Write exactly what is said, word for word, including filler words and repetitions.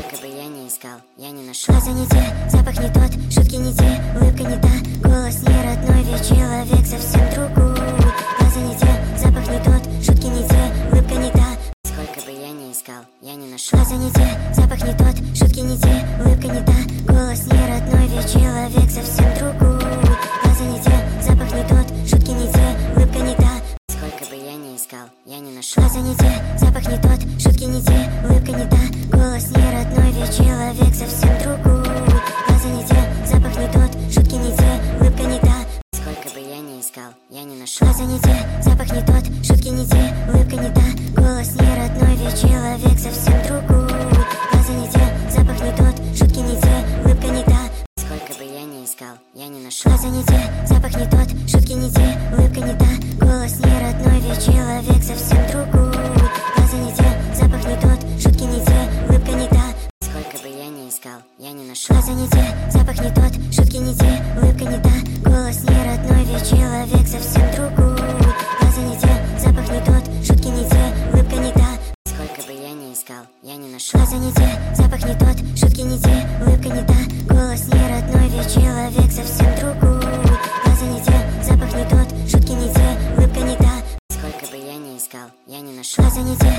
Сколько бы я ни искал, я не нашел. Глаза не те, запах не тот, шутки не те, улыбка не та, голос не родной, ведь человек совсем другой. Глаза не те, запах не тот, шутки не те, улыбка не та. Сколько бы я ни искал, я не нашел. Глаза не те, запах не тот, шутки не те, улыбка не та, голос не родной, ведь человек совсем другой. Глаза не те, запах не тот, шутки не те, улыбка не та. Сколько бы я ни искал, я не нашел. Глаза не те, запах не тот, шутки не те, улыбка не та, голос не родной, ведь человек совсем другой. Глаза не те, запах не тот, шутки не те, улыбка не та. Сколько бы я ни искал, я не нашел. Глаза не те, запах не тот, шутки не те, улыбка не та, голос не родной, ведь человек совсем другой. Глаза не те, запах не тот, шутки не те, улыбка не та. Сколько бы я ни искал, я не нашел. Глаза не те, запах не тот, шутки не те, улыбка не та, голос не родной, ведь человек совсем другой. Глаза не те, запах не тот, шутки не те, улыбка не та. Сколько бы я ни искал, я не нашел. Глаза не те, запах не тот, шутки не те, улыбка не та, голос не родной, ведь человек совсем другой. Глаза не те, запах не тот, шутки не те, улыбка не та. Сколько бы я ни искал, я не нашел. Глаза не те, запах не тот, шутки не те, улыбка не та, голос не родной, ведь человек совсем другой. Глаза не те, запах не тот, шутки не те, улыбка не та. Сколько бы я ни искал, я не нашел. Глаза не те,